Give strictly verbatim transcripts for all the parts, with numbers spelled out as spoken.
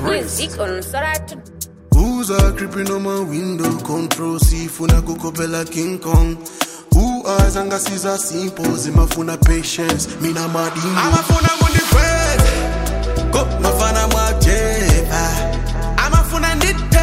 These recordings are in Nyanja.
music on Saratu. Who's a creeping on my window? Control C, funa kukopela King Kong. Who eyes anga siza simple, zimafuna patience, mina madini. Amafuna mundi friends, go mafana mwajefa. Amafuna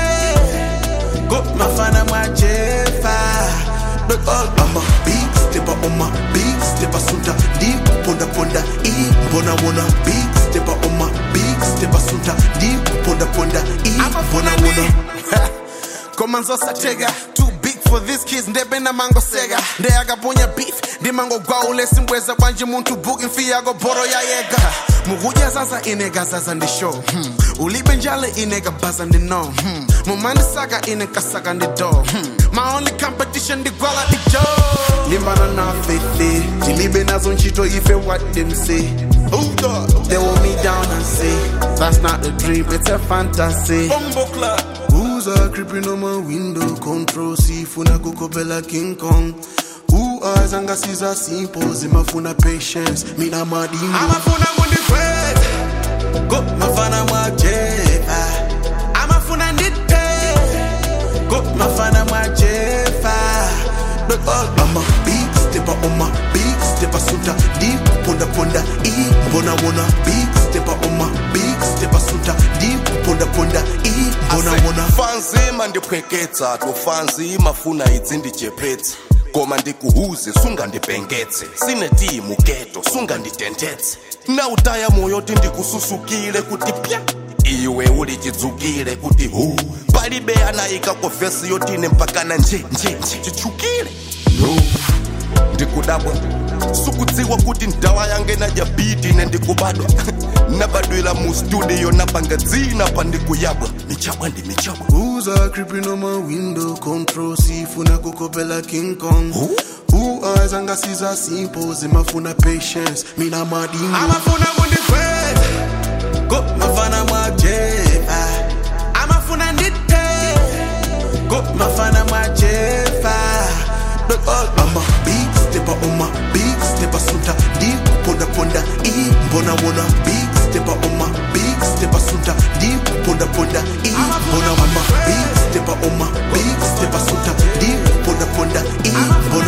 nite, go mafana mwajefa. Look all on my big stepper on my big stepper sunta deep ponda ponda e bona wanna big stepper on my big stepper sunta deep ponda ponda e bona wanna. Komanzo satega too big for this kids ndebe na mango sega nde agaponya beef ndi mango gwa ule simbweza banje muntu booking fee ago boro ya yega muguja sasa inega sasa ndi show hmm. Ulibe njale inega baza ndi no hmm. Mumandi saga inega saga ndi do hmm. My only competition di gwala di joe Nimbana na fefe Jilibe nazo nchito ife what them say. They hold me down and say that's not a dream, it's a fantasy. Bumbo club. Who's a creeping on my window? Control C, funa kukopela King Kong. Who eyes anga siza simple, zimafuna patience, mina madini. Amafuna mundi friends, go mafana mwajefa. Amafuna nite, go mafana mwajefa. Look all on my big stepper on my big stepper sunta deep ponda ponda e bona wanna big stepper on my big stepper sunta deep ponda ponda e bona wanna. Fanzi mandi preketsa to fanzi mafuna idzindi jepetsa koma ndikuhuze sunga ndibengetse sine timu keto sunga nditentetse na utaya moyo tindikususukile kuti pya iwe uli chidzukile kuti hu palibe anayika ko vesi yotine mpakana nje nje chichukile no ndikudabwa sukudziwa kuti ndawa yange naja beat ine ndikubadwa nabadwila mu studio napanga dzina pa ndikuyabwa michabwa ndi michabwa. Who's a creeping on my window? Control C, funa kukopela King Kong. Who? Who eyes anga siza simple, zimafuna patience, mina madini. Amafuna mundi friends, go mafana mwajefa. Amafuna nite, go mafana mwajefa. Look all on my big stepper on my big stepper sunta deep ponda ponda e bona wanna big stepper on my big stepper sunta deep ponda ponda e bona wanna big stepper on my big stepper sunta deep ponda ponda e bona